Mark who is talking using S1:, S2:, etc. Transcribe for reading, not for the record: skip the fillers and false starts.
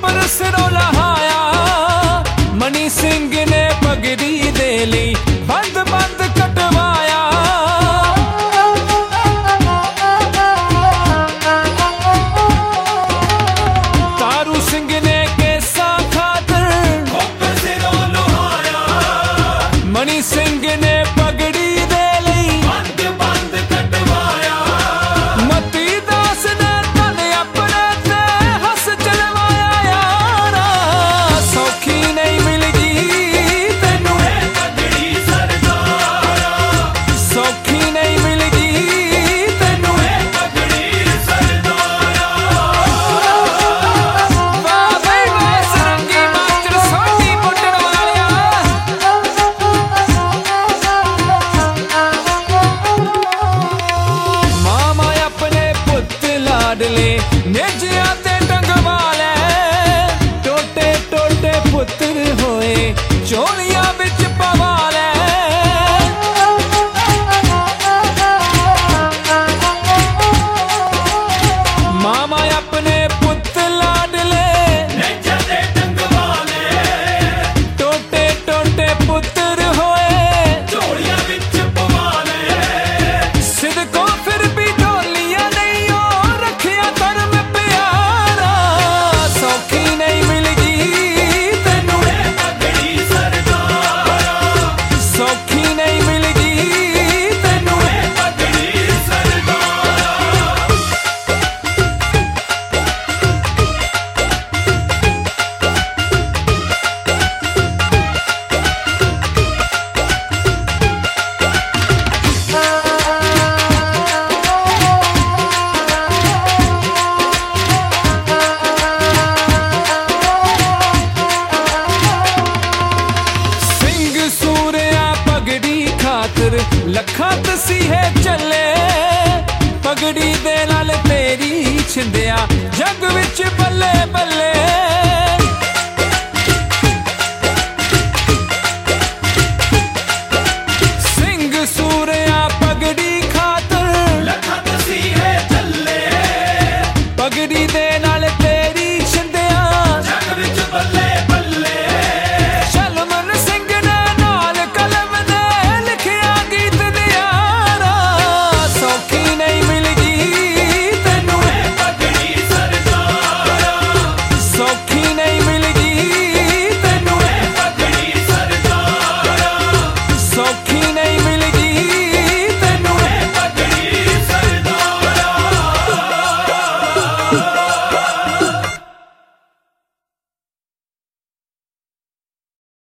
S1: अंबर सिरों लहाया। मनी सिंह ने पगड़ी दे ली बंद बंद कटवाया। तारू सिंह ने केसा खातर अंबर सिरों लहाया। मनी सिंह ने पगड़ी दे ली बंद बंद कटवाया। मती दास ने तन अपने ते हस चलवाया। यारा सौखी नहीं मिलगी तेनू पगड़ी सरदारा। सौखी नहीं मिलगी तेनू पगड़ी सरदारा। वाह बई वाह सरंगी मास्टर सोटी बुटन वालिया। मामा अपने पुत लाडले नेजिया ते टंगवा लै। टोटे टोटे पुत्र होए चोलियां बिच पवा लै। मामा अपने पुत लाडले नेजिया ते टंगवा लै। टोटे टोटे पुत्र होए चोलियां बिच पवा लै। सिदको फिर भी ढोलियां नहीं ओ रखिया धर्म प्यारा। सौखी नहीं मिलगी तेनू पगड़ी सरदारा। सौखी नहीं मिलगी तेनू पगड़ी सरदारा। सिंह सूरिया पगड़ी खातर लखा तसीहे चले। पगड़ी दे नाल तेरी छिंदिया जग विच बल्ले बल्ले। सिंह सूरिया पगड़ी खातर लखा तसीहे चले। पगड़ी दे नाल तेरी छिंदिया जग विच बल्ले बल्ले। शलमन सिंह ने नाल कलम दे लिखिया गीत नियारा। सौखी नहीं मिलगी तेनू पगड़ी सरदारा। सौखी नहीं मिलगी तेनू पगड़ी सरदारा। सौखी नहीं मिलगी तेनू पगड़ी सरदारा।